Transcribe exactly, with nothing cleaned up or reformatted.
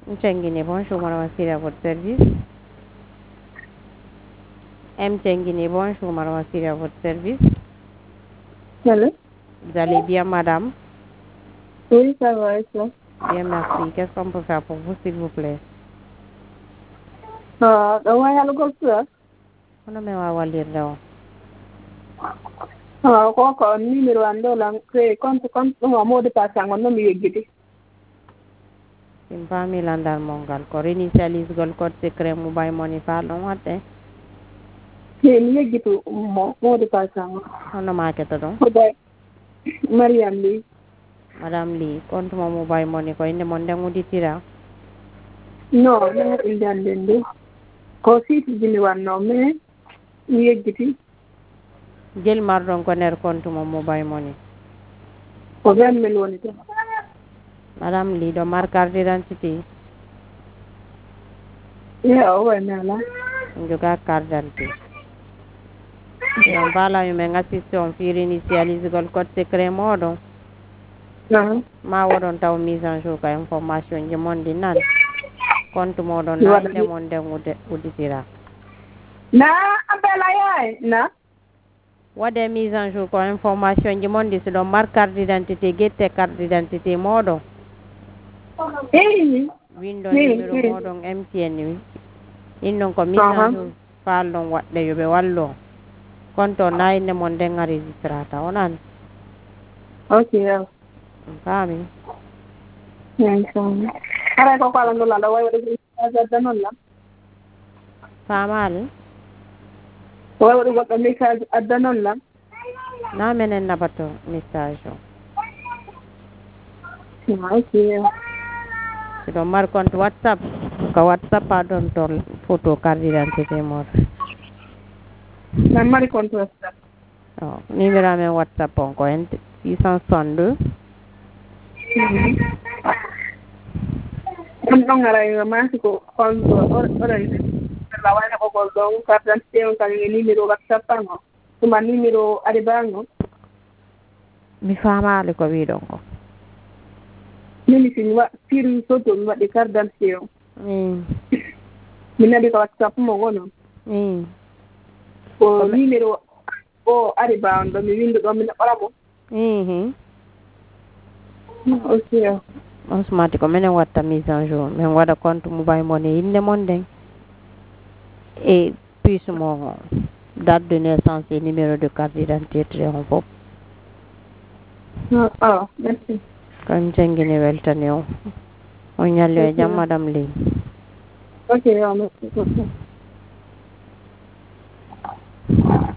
Mcengini, bonjour, madame Assiri à votre service. Mcengini, bonjour, madame Assiri à votre service. Allô? Vous allez bien, madame? Oui, ça va, et toi? Bien, merci. Qu'est-ce qu'on peut faire pour vous, s'il vous plaît? Ah, dama yàlla ko sura. On me va a lire là. Ah, ko ko numéro ando la que compte compte mo mo de passe ngono mi yeggiti. Simpa mi landal mongal ko initialise gol code secret mobile money fa don watte. Ke mi yeggitu mo mo de passe ngo. Hono market don. Ko bay Mariam li. Madame Lee, compte mo mobile money ko inde mon dengu ditira. No, na indande. Ko siti jini wanno me mi yeggiti. Jël mardon ko ner compte mo mobile money. Ko vingt mille woni to. Madame Lee do mar carte d'identité. Yeah, o wena la. Njoga carte d'identité. Yon bala yu men assisté on fir initialise gol code secret modon. Ah. Ma wodon taw mise en jour ka information je mon di nan. Compte modon na inde mon dengu uditira. Na abela yaay na. Wade mise en jour ko information ji mon di so don mar carte d'identité gette carte d'identité modon. Eh. Windo numéro modon M T N wi. Innon ko mise en jour fal don wadde yo be wallo. Konto na inde mon den registrata onan. Okay. Fami. Yes. Ara ko kala ndo la da way wadi azada non la. Famal. Way wadi goɗɗo message adda non la. Na menen nabato message o. Okay. Si ɗo mar compte WhatsApp ko WhatsApp a ɗon toon photo carte d'identité moɗo. Nan mari compte WhatsApp. o numéro amen WhatsApp on ko en six cent soixante-deux. ɗum ɗon ara masi ko compte oɗa la wayno ko gol ɗon carte d'identité on kañum e numéro WhatsApp an o tuma numéro ariban o. Mi famali ko wiɗon ko. mini sin wa firi photo mi waɗi carte d'identité o. Mm. mi naɗi ko WhatsApp mo gono. Mm. ko numéro o ariba on ɗo mi windo ɗon mi naɓɓara mo. Mhm. Ok. On smati ko minen watta mise en jour min waɗa compte mobile money inde mon nden e puce mo date de naissance et numéro de carte d'identité on fof. Ah, merci. Kan jangguini weltani o on ñalli e jaam madame Ly. Ok, merci beaucoup.